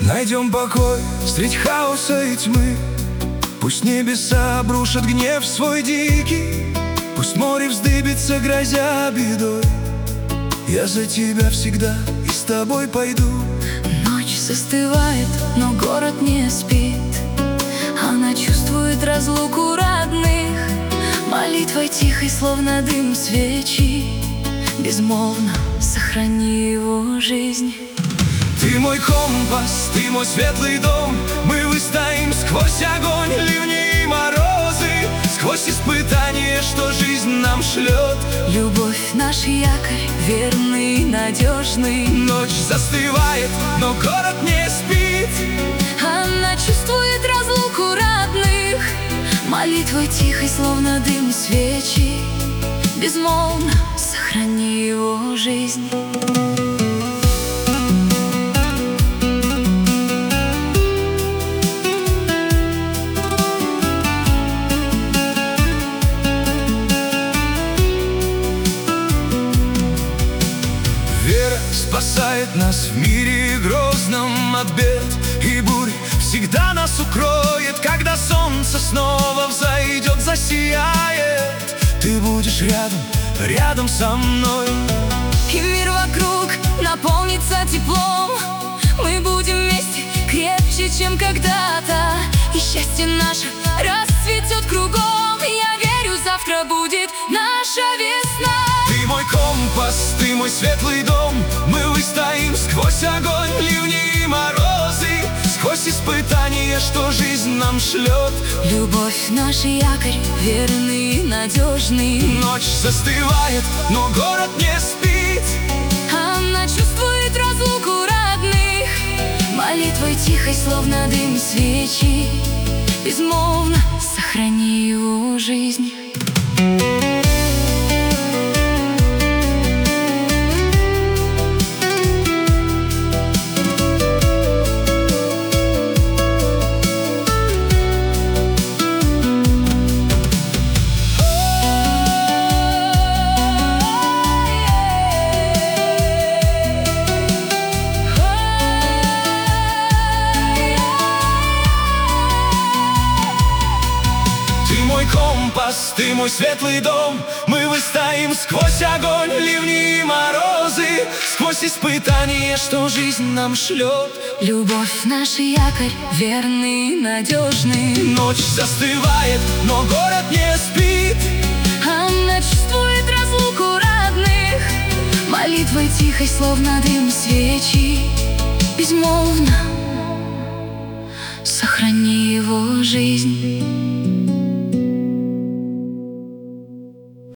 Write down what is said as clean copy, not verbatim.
Найдем покой средь хаоса и тьмы. Пусть небеса обрушат гнев свой дикий, пусть море вздыбится, грозя бедой. Я за тебя всегда и с тобой пойду. Ночь застывает, но город не спит. Она чувствует разлуку родных. Молитвой тихой, словно дым свечи, безмолвно сохрани его жизнь. Ты мой компас, ты мой светлый дом. Мы выстоим сквозь огонь, ливни и морозы, сквозь испытания, что жизнь нам шлет. Любовь наш якорь, верный и надежный. Ночь застывает, но город не спит. Она чувствует разлуку родных. Молитвой тихой, словно дым свечи, безмолвно сохрани его жизнь. Вера спасает нас в мире грозном от бед и бурь. Всегда нас укроет, когда солнце снова взойдет, засияет. Ты будешь рядом, рядом со мной. И мир вокруг наполнится теплом. Мы будем вместе крепче, чем когда-то. И счастье наше расцветет кругом. Я верю, завтра будет наша весна. Ты мой компас, ты мой светлый дом. Мы выстоим сквозь огонь, ливни и морозы, сквозь испытания, что жизнь нам шлет. Любовь наш якорь, верный и надежный. Ночь застывает, но город не спит. Она чувствует разлуку родных. Молитвой тихой, словно дым свечи, безмолвно сохрани его жизнь. Ты мой компас, ты мой светлый дом. Мы выстоим сквозь огонь, ливни и морозы, сквозь испытания, что жизнь нам шлет. Любовь наш якорь, верный и надежный. Ночь застывает, но город не спит. Она чувствует разлуку родных. Молитвой тихой, словно дым свечи, безмолвно сохрани его жизнь.